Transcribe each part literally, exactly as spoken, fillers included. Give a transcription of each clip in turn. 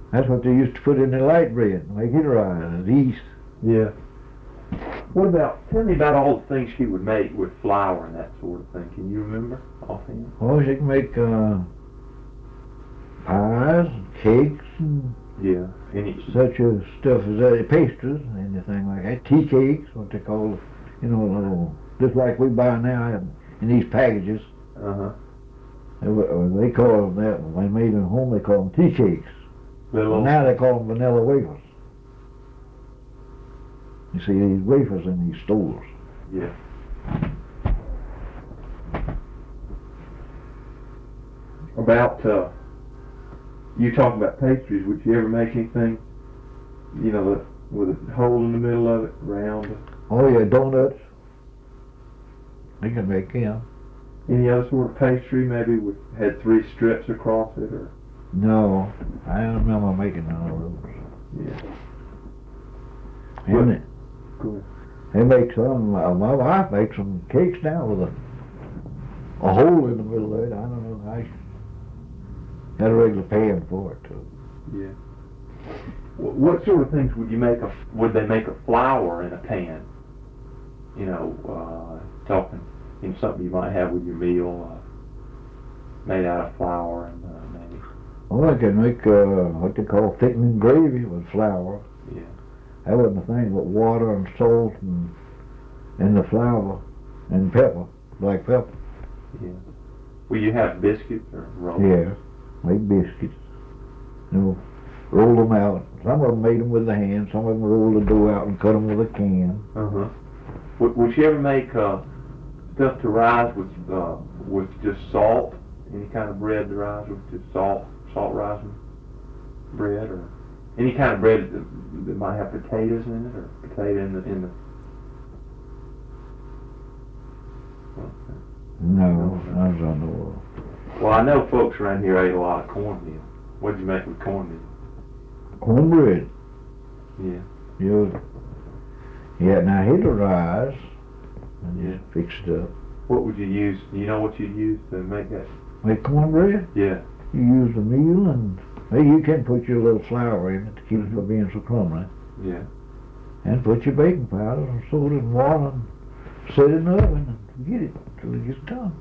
That's what they used to put in the light bread, make it rise, yeast. Yeah. What about, tell me about all the things she would make with flour and that sort of thing. Can you remember offhand? Oh, she can make uh, pies, and cakes, and Yeah. Any, such a stuff as that, pastries, anything like that. Tea cakes, what they call, you know, little, just like we buy now in, in these packages. uh-huh. They, wa- they call them that, when they made them at home, they call them tea cakes. Little, Now they call them vanilla wafers. You see these wafers in these stores. yeah. About, uh, you talking about pastries, would you ever make anything, you know, that- with a hole in the middle of it, round? Oh yeah, donuts. They can make them. Any other sort of pastry, maybe with, had three strips across it, or? No, I don't remember making none of those. Yeah. And they, Go ahead. they make some, uh, my wife makes some cakes now with a, a hole in the middle of it. I don't know, I had a regular pan for it too. Yeah. What, what sort of things would you make a, would they make a flour in a pan? You know, uh, talking, you know, something you might have with your meal, uh, made out of flour and, uh, maybe. Oh, I can make uh, what they call thickening gravy with flour. Yeah. That wasn't a thing but water and salt and and the flour and pepper, black pepper. Yeah. Will you have biscuits or rolls? Yeah, make biscuits. You know, roll them out. Some of them made them with the hand. Some of them rolled the dough out and cut them with a can. Uh huh. Would, would you ever make uh, stuff to rise with uh, with just salt? Any kind of bread to rise with just salt, salt rising bread, or any kind of bread that, that might have potatoes in it, or potato in the in the. No, I don't know. Well, I know folks around here ate a lot of cornmeal. What did you make with cornmeal? Cornbread. Yeah. You, yeah, now hit the rise and Yeah. just fix it up. What would you use? Do you know what you use to make that? Make cornbread? Yeah. You use the meal and well, you can put your little flour in it to keep it from being so crumbly. Yeah. And put your baking powder and soda and water and set it in the oven and get it till it gets done.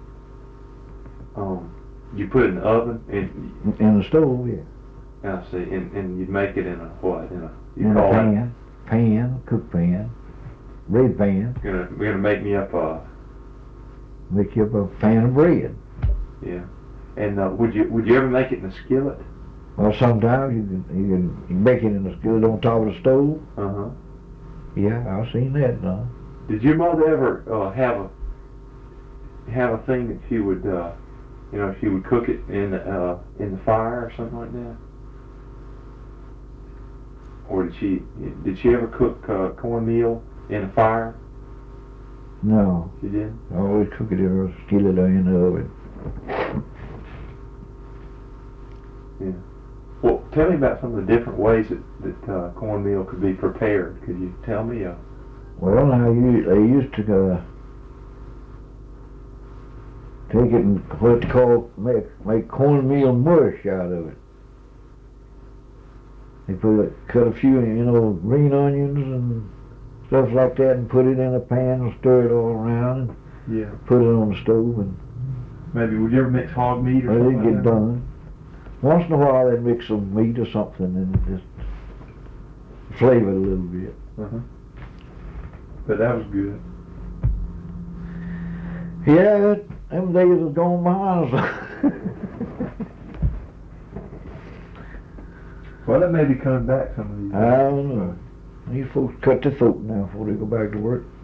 Um, you put it in the oven and In the stove, yeah. I see, and and you'd make it in a what? In a you In a call it. pan, pan, cook pan, bread pan. Gonna we're gonna make me up a Make you up a pan of bread. yeah. And uh, would you would you ever make it in a skillet? Well, sometimes you can you can, you can bake it in the skillet on top of the stove. Uh huh. Yeah, I've seen that done. Did your mother ever uh, have a have a thing that she would uh, you know she would cook it in the uh, in the fire or something like that? Or did she did she ever cook uh, cornmeal in a fire? No, She did. I always cook it in a skillet or in the oven. Yeah. Well, tell me about some of the different ways that, that uh, cornmeal could be prepared. Could you tell me? Uh, Well, now you, they used to uh, take it and what they call make make cornmeal mush out of it. They put a, cut a few, you know, green onions and stuff like that, and put it in a pan and stir it all around, and yeah. put it on the stove, and Maybe would you ever mix hog meat or let something it like get that? done. Once in a while, they'd mix some meat or something and just flavor it a little bit. Uh-huh. But that was good. Yeah, that, them days are gone behind us. Well, that may be coming back some of these I don't know. These folks cut their throat now before they go back to work.